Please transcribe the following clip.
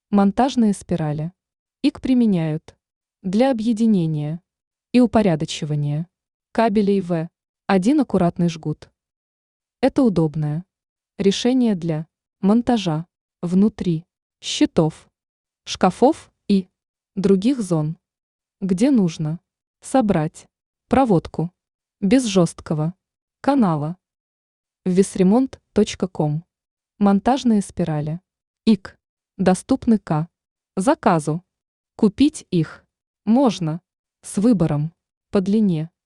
Монтажные спирали. Их применяют для объединения и упорядочивания кабелей в один аккуратный жгут. Это удобное решение для монтажа внутри щитов, шкафов и других зон, где нужно собрать проводку без жесткого канала. Весремонт.ком. Монтажные спирали. ИК. Доступны к заказу. Купить их можно с выбором по длине